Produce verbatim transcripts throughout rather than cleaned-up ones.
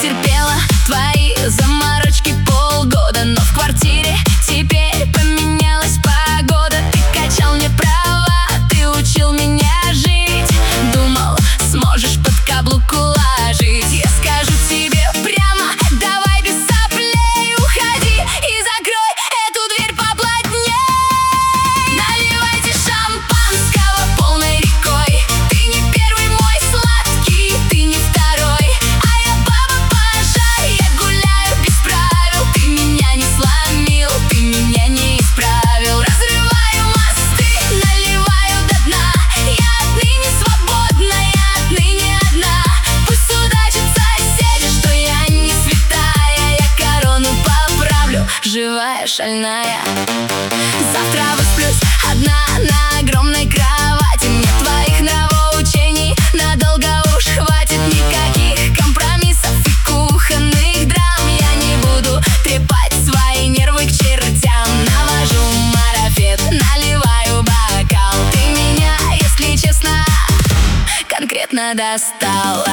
терпела твои заморочки полгода, но в квартире теперь поменялась погода. Ты качал мне права, ты учил меня жить, думал, сможешь под каблук уложить. Я скажу тебе прямо, давай без соплей уходи и закрой эту дверь поплотней. Наливайте шампанского полной рекой. Ты не первый мой сладкий, ты не второй, а я баба-пожар, я гуляю без правил. Ты меня не сломил, ты меня не исправил. Разрываю мосты, наливаю до дна. Я отныне свободна, я отныне одна. Пусть судачат соседи, что я не святая. Я корону поправлю, живая, шальная. Завтра высплюсь одна на огромной кровати. Мне твоих нравоучений надолго уж хватит. Никаких компромиссов и кухонных драм. Я не буду трепать свои нервы к чертям. Навожу марафет, наливаю бокал. Ты меня, если честно, конкретно достал.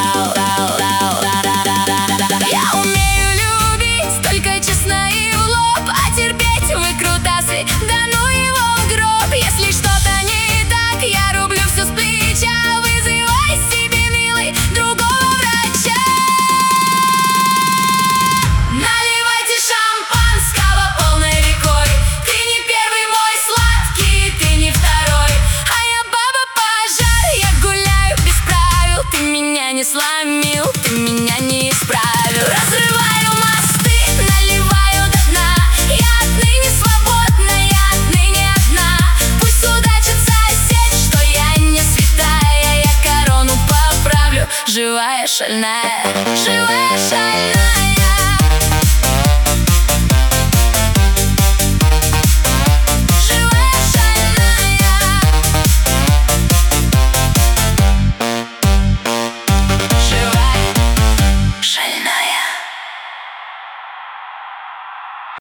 Я умею любить только честно и в лоб, а терпеть выкрутасы, да ну его в гроб. Если что-то не так, я рублю все с плеча. Вызывай себе, милый, другого врача. Наливайте шампанского полной рекой. Ты не первый мой сладкий, ты не второй, а я баба-пожар, я гуляю без правил. Ты меня не сломил, ты меня не исправил. Разрываю мосты, наливаю до дна. Я отныне свободна, я отныне одна. Пусть судачат соседи, что я не святая. Я корону поправлю, живая, шальная, живая, шальная.